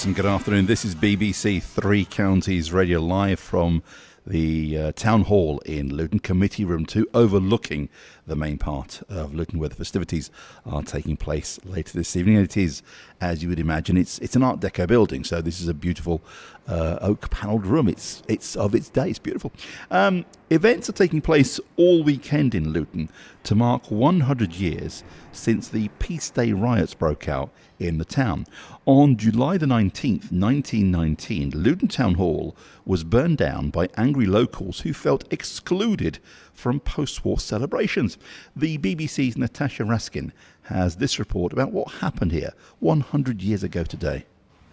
Good afternoon. This is BBC Three Counties Radio live from the Town Hall in Luton, Committee Room 2, overlooking the main part of Luton where the festivities are taking place later this evening. And it is, as you would imagine, it's an Art Deco building, so this is a beautiful oak-panelled room. It's of its day. It's beautiful. Events are taking place all weekend in Luton to mark 100 years since the Peace Day riots broke out in the town. On July the 19th, 1919, Luton Town Hall was burned down by angry locals who felt excluded from post-war celebrations. The BBC's Natasha Raskin has this report about what happened here 100 years ago today.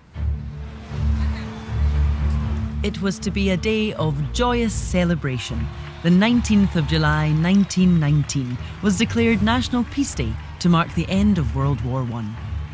It was to be a day of joyous celebration. The 19th of July 1919 was declared National Peace Day to mark the end of World War I.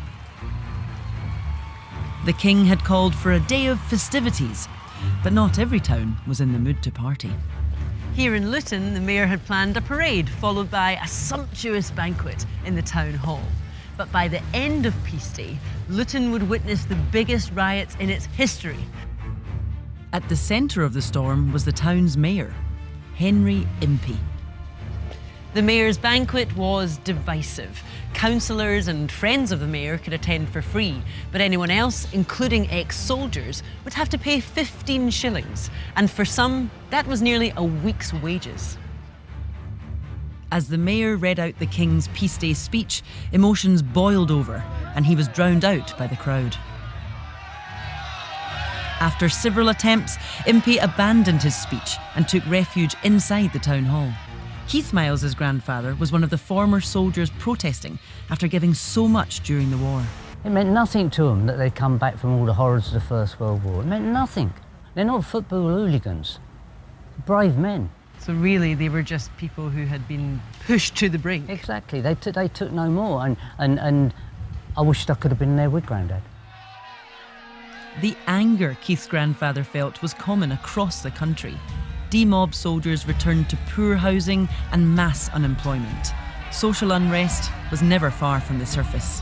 The King had called for a day of festivities, but not every town was in the mood to party. Here in Luton, the Mayor had planned a parade followed by a sumptuous banquet in the Town Hall. But by the end of Peace Day, Luton would witness the biggest riots in its history. At the centre of the storm was the town's mayor, Henry Impey. The Mayor's banquet was divisive. Councillors and friends of the Mayor could attend for free, but anyone else, including ex-soldiers, would have to pay 15 shillings, and for some, that was nearly a week's wages. As the Mayor read out the King's Peace Day speech, emotions boiled over, and he was drowned out by the crowd. After several attempts, Impey abandoned his speech and took refuge inside the town hall. Keith Miles's grandfather was one of the former soldiers protesting after giving so much during the war. It meant nothing to them that they'd come back from all the horrors of the First World War. It meant nothing. They're not football hooligans. Brave men. So really, they were just people who had been pushed to the brink. Exactly. They took no more, and I wished I could have been there with Grandad. The anger Keith's grandfather felt was common across the country. Demobbed soldiers returned to poor housing and mass unemployment. Social unrest was never far from the surface.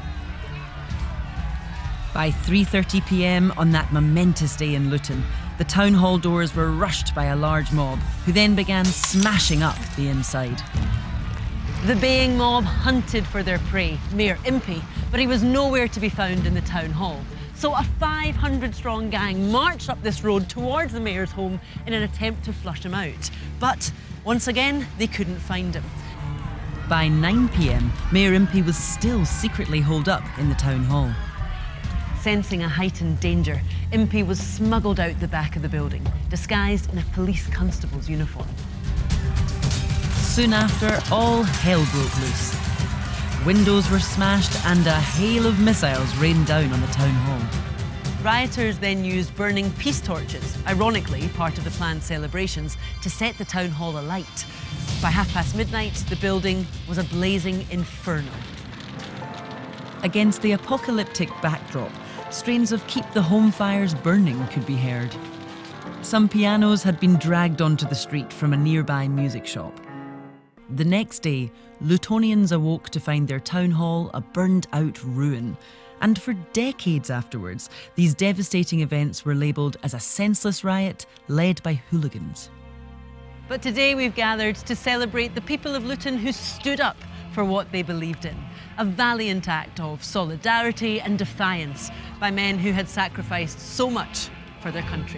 By 3:30 p.m. on that momentous day in Luton, the town hall doors were rushed by a large mob, who then began smashing up the inside. The baying mob hunted for their prey, Mayor Impey, but he was nowhere to be found in the town hall. So a 500-strong gang marched up this road towards the Mayor's home in an attempt to flush him out. But once again, they couldn't find him. By 9 p.m, Mayor Impey was still secretly holed up in the town hall. Sensing a heightened danger, Impey was smuggled out the back of the building, disguised in a police constable's uniform. Soon after, all hell broke loose. Windows were smashed and a hail of missiles rained down on the town hall. Rioters then used burning peace torches, ironically part of the planned celebrations, to set the town hall alight. By midnight, the building was a blazing inferno. Against the apocalyptic backdrop, strains of Keep the Home Fires Burning could be heard. Some pianos had been dragged onto the street from a nearby music shop. The next day, Lutonians awoke to find their town hall a burned-out ruin. And for decades afterwards, these devastating events were labelled as a senseless riot led by hooligans. But today we've gathered to celebrate the people of Luton who stood up for what they believed in. A valiant act of solidarity and defiance by men who had sacrificed so much for their country.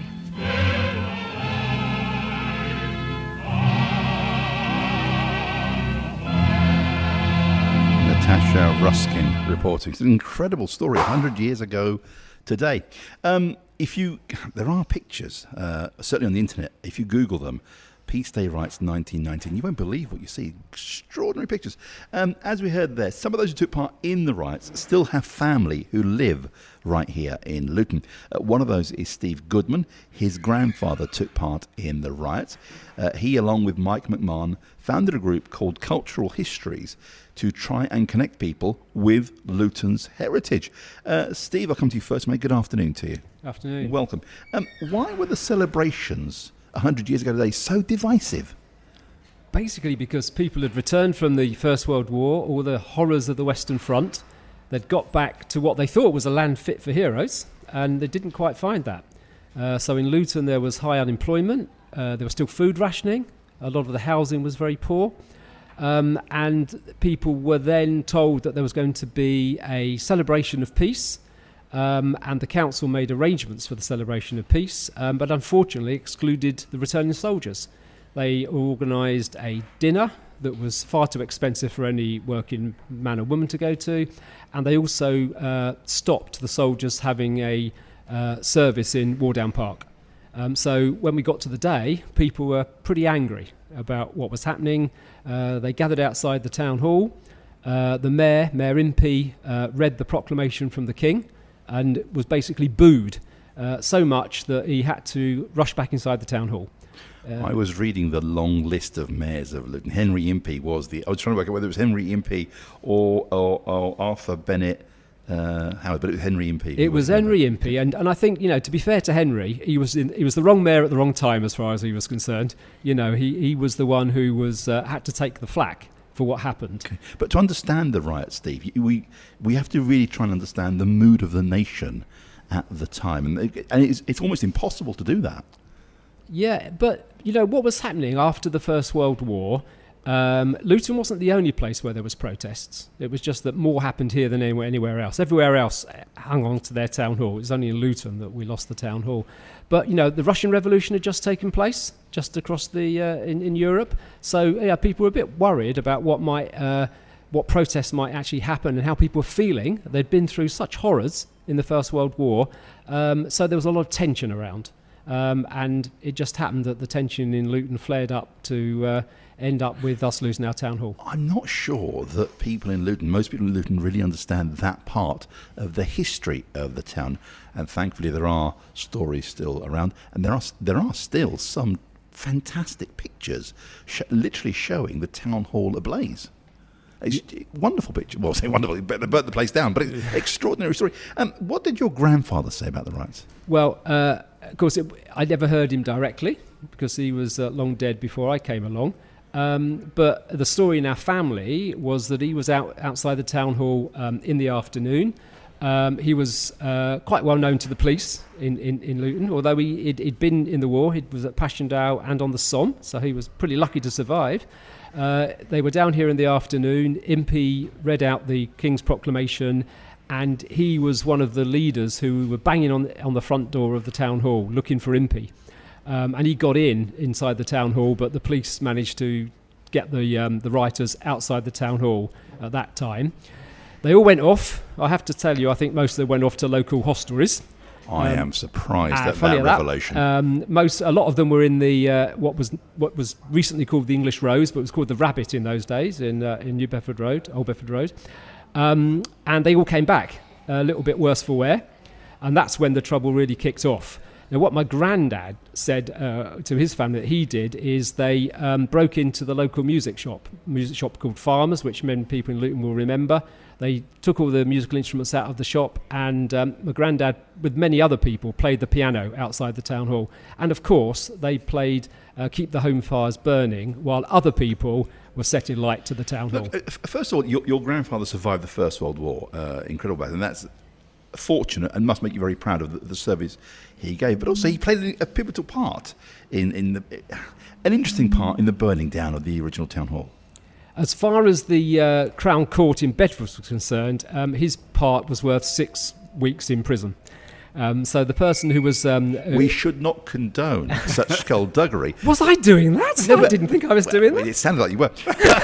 Natasha Ruskin reporting. It's an incredible story, 100 years ago today. There are pictures, certainly on the internet, if you Google them, Peace Day riots 1919, you won't believe what you see. Extraordinary pictures. As we heard there, some of those who took part in the riots still have family who live right here in Luton. One of those is Steve Goodman. His grandfather took part in the riots. He, along with Mike McMahon, founded a group called Cultural Histories to try and connect people with Luton's heritage. Steve, I'll come to you first, mate. Good afternoon to you. Afternoon. Welcome. Why were the celebrations 100 years ago today so divisive? Basically because people had returned from the First World War, all the horrors of the Western Front. They'd got back to what they thought was a land fit for heroes, and they didn't quite find that. So in Luton there was high unemployment, there was still food rationing, a lot of the housing was very poor, and people were then told that there was going to be a celebration of peace, and the council made arrangements for the celebration of peace, but unfortunately excluded the returning soldiers. They organised a dinner that was far too expensive for any working man or woman to go to, and they also stopped the soldiers having a service in Wardown Park. So when we got to the day, people were pretty angry about what was happening. They gathered outside the town hall. The Mayor Impey, read the proclamation from the King and was basically booed so much that he had to rush back inside the town hall. I was reading the long list of mayors of Luton. Henry Impey was I was trying to work out whether it was Henry Impey or Arthur Bennett Howard, but it was Henry Impey. It was Henry Impey, and I think, to be fair to Henry, he was the wrong mayor at the wrong time as far as he was concerned. He was the one who was had to take the flak for what happened. Okay. But to understand the riot, Steve, we have to really try and understand the mood of the nation at the time, and it's almost impossible to do that. Yeah, but what was happening after the First World War, Luton wasn't the only place where there was protests. It was just that more happened here than anywhere else. Everywhere else hung on to their town hall. It was only in Luton that we lost the town hall. But the Russian Revolution had just taken place just across the in Europe. So people were a bit worried about what protests might actually happen and how people were feeling. They'd been through such horrors in the First World War, so there was a lot of tension around. And it just happened that the tension in Luton flared up to end up with us losing our town hall. I'm not sure that most people in Luton really understand that part of the history of the town, and thankfully there are stories still around, and there are still some fantastic pictures literally showing the town hall ablaze. It's a wonderful picture. Well, I say wonderful, but they burnt the place down, but it's an extraordinary story. What did your grandfather say about the riots? Well, of course, I never heard him directly because he was long dead before I came along. But the story in our family was that he was outside the town hall in the afternoon. He was quite well known to the police in Luton, although he'd been in the war. He was at Passchendaele and on the Somme, so he was pretty lucky to survive. They were down here in the afternoon. Impey read out the King's proclamation, and he was one of the leaders who were banging on the front door of the town hall looking for Impey. And he got inside the town hall, but the police managed to get the rioters outside the town hall at that time. They all went off. I have to tell you, I think most of them went off to local hostelries. I am surprised at that revelation. A lot of them were in the what was recently called the English Rose, but it was called the Rabbit in those days in New Bedford Road, Old Bedford Road, and they all came back a little bit worse for wear, and that's when the trouble really kicked off. Now, what my granddad said to his family that he did is they broke into the local music shop called Farmers, which many people in Luton will remember. They took all the musical instruments out of the shop, and my granddad, with many other people, played the piano outside the town hall. And of course, they played Keep the Home Fires Burning, while other people were setting light to the town hall. First of all, your grandfather survived the First World War, incredible, and that's fortunate and must make you very proud of the service he gave. But also, he played a pivotal part in an interesting part in the burning down of the original town hall. As far as the Crown Court in Bedford was concerned, his part was worth 6 weeks in prison. So the person who was... we should not condone such skullduggery. Was I doing that? No, I didn't think I was doing that. It sounded like you were.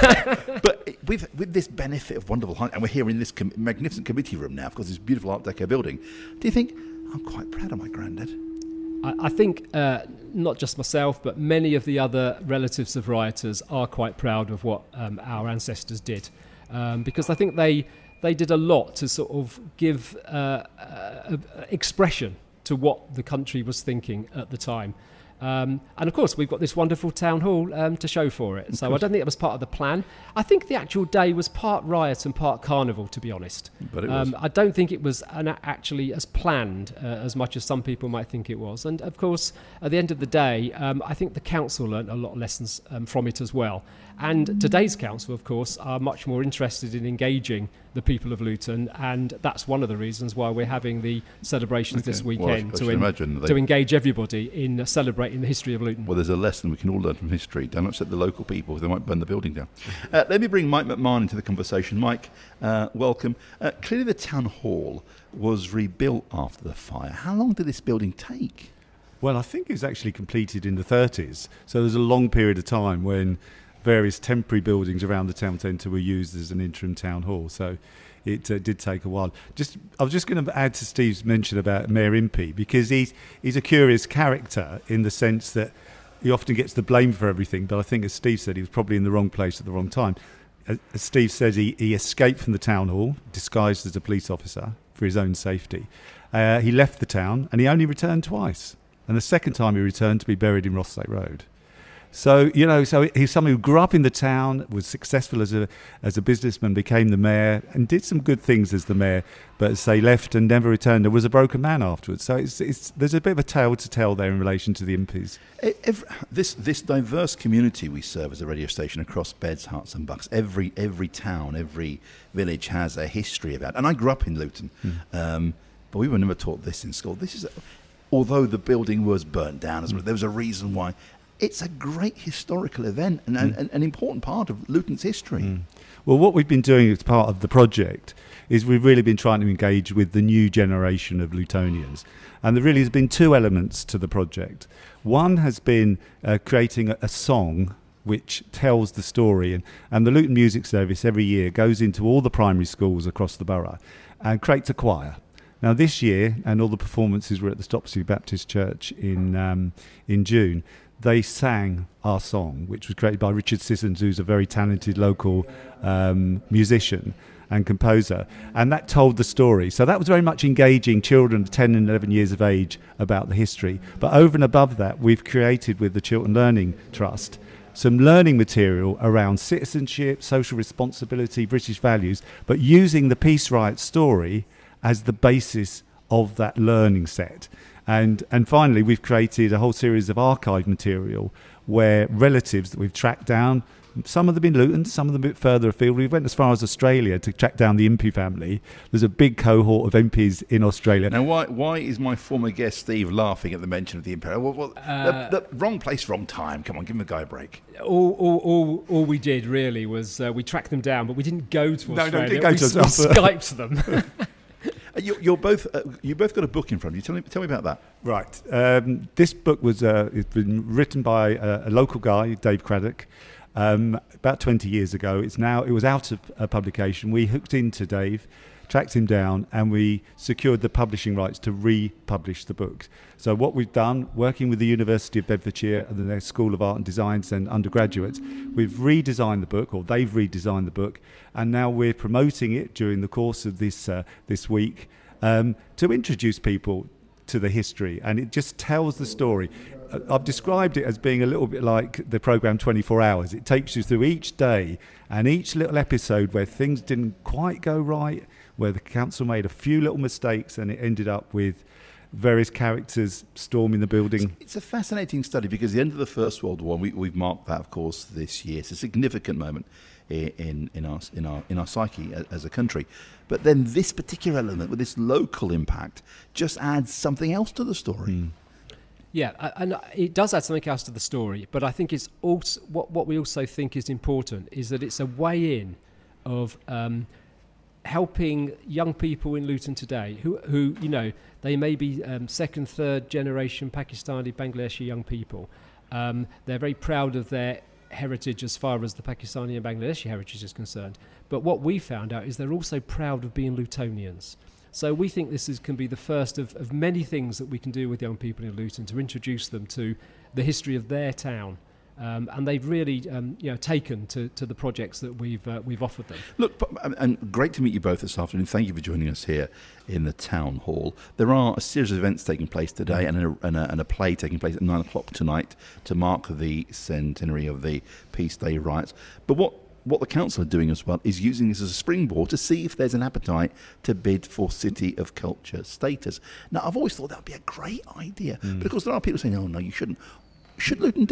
But with this benefit of wonderful hunt, and we're here in this magnificent committee room now, of course, this beautiful Art Deco building, do you think, I'm quite proud of my granddad? I think not just myself, but many of the other relatives of rioters are quite proud of what our ancestors did, because I think they did a lot to sort of give expression to what the country was thinking at the time. And of course, we've got this wonderful town hall to show for it. So I don't think it was part of the plan. I think the actual day was part riot and part carnival, to be honest. But it was. I don't think it was actually as planned as much as some people might think it was. And of course, at the end of the day, I think the council learnt a lot of lessons from it as well. And today's council, of course, are much more interested in engaging the people of Luton, and that's one of the reasons why we're having the celebrations this weekend to engage everybody in celebrating the history of Luton. Well, there's a lesson we can all learn from history. Don't upset the local people, they might burn the building down. Let me bring Mike McMahon into the conversation. Mike, welcome. Clearly the town hall was rebuilt after the fire. How long did this building take? Well, I think it was actually completed in the 30s. So there's a long period of time when various temporary buildings around the town centre were used as an interim town hall. So it did take a while. I was just going to add to Steve's mention about Mayor Impey, because he's a curious character in the sense that he often gets the blame for everything. But I think, as Steve said, he was probably in the wrong place at the wrong time. As Steve said, he escaped from the town hall, disguised as a police officer for his own safety. He left the town and he only returned twice. And the second time he returned to be buried in Rothsay Road. So, so he's someone who grew up in the town, was successful as a businessman, became the mayor and did some good things as the mayor, but as they left and never returned, there was a broken man afterwards. So there's a bit of a tale to tell there in relation to the Impeys. This diverse community we serve as a radio station across Beds, Herts and Bucks, every town, every village has a history about it. And I grew up in Luton, but we were never taught this in school. Although the building was burnt down, there was a reason why. It's a great historical event and an important part of Luton's history. Well, what we've been doing as part of the project is we've really been trying to engage with the new generation of Lutonians. And there really has been two elements to the project. One has been creating a song which tells the story. And the Luton Music Service every year goes into all the primary schools across the borough and creates a choir. Now, this year, and all the performances were at the Stopsley Baptist Church in June, they sang our song, which was created by Richard Sissons, who's a very talented local musician and composer. And that told the story. So that was very much engaging children 10 and 11 years of age about the history. But over and above that, we've created with the Chiltern Learning Trust some learning material around citizenship, social responsibility, British values, but using the Peace Riot story as the basis of that learning set. And finally, we've created a whole series of archive material where relatives that we've tracked down, some of them in Luton, some of them a bit further afield. We went as far as Australia to track down the Impey family. There's a big cohort of MPs in Australia. Now, why is my former guest Steve laughing at the mention of the Impey? The wrong place, wrong time. Come on, give him a guy a break. All we did really was we tracked them down, but we didn't go to Australia. No, didn't go to we Skyped them. You both got a book in front of you. Tell me about that. Right. This book was it's been written by a local guy, Dave Craddock, about 20 years ago. It was out of publication. We hooked into Dave, tracked him down, and we secured the publishing rights to republish the book. So what we've done, working with the University of Bedfordshire and their School of Art and Designs and undergraduates, we've redesigned the book, or they've redesigned the book, and now we're promoting it during the course of this week to introduce people to the history, and it just tells the story. I've described it as being a little bit like the programme 24 Hours. It takes you through each day and each little episode where things didn't quite go right, where the council made a few little mistakes, and it ended up with various characters storming the building. It's a fascinating study because the end of the First World War, we've marked that, of course, this year. It's a significant moment in our psyche as a country. But then this particular element with this local impact just adds something else to the story. Yeah, and it does add something else to the story. But I think it's also what we also think is important is that it's a way in of helping young people in Luton today who they may be second, third generation Pakistani, Bangladeshi young people. They're very proud of their heritage as far as the Pakistani and Bangladeshi heritage is concerned. But what we found out is they're also proud of being Lutonians. So we think this can be the first of many things that we can do with young people in Luton to introduce them to the history of their town. And they've really taken to the projects that we've offered them. Look, and great to meet you both this afternoon. Thank you for joining us here in the town hall. There are a series of events taking place today and a play taking place at 9 o'clock tonight to mark the centenary of the Peace Day riots. But what the council are doing as well is using this as a springboard to see if there's an appetite to bid for City of Culture status. Now, I've always thought that would be a great idea. But of course, there are people saying, no, you shouldn't. Should Luton do it?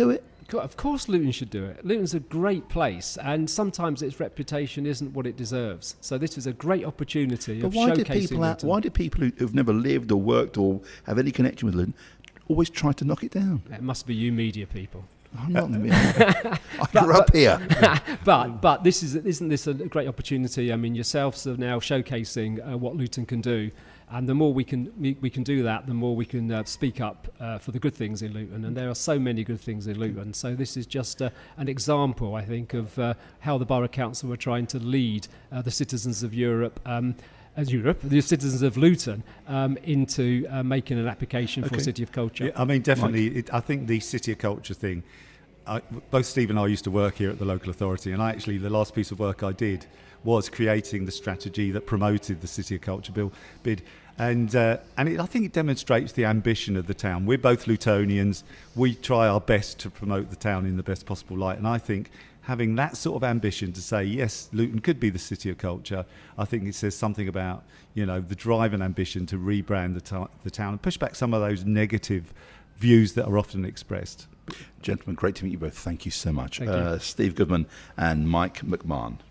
Of course Luton should do it. Luton's a great place, and sometimes its reputation isn't what it deserves. So this is a great opportunity of showcasing Luton. Why do people who've never lived or worked or have any connection with Luton always try to knock it down? It must be you media people. I'm not. I grew up here. But isn't this a great opportunity? I mean, yourselves are now showcasing what Luton can do, and the more we can do that, the more we can speak up for the good things in Luton. And there are so many good things in Luton. So this is just an example, I think, of how the Borough Council are trying to lead the citizens of Europe. The citizens of Luton into making an application for City of Culture. Yeah, I mean, definitely. I think the City of Culture thing, both Steve and I used to work here at the local authority, and the last piece of work I did was creating the strategy that promoted the City of Culture bid. And I think it demonstrates the ambition of the town. We're both Lutonians. We try our best to promote the town in the best possible light. And I think having that sort of ambition to say, yes, Luton could be the City of Culture, I think it says something about, the drive and ambition to rebrand the town and push back some of those negative views that are often expressed. Gentlemen, great to meet you both. Thank you so much. Thank you. Steve Goodman and Mike McMahon.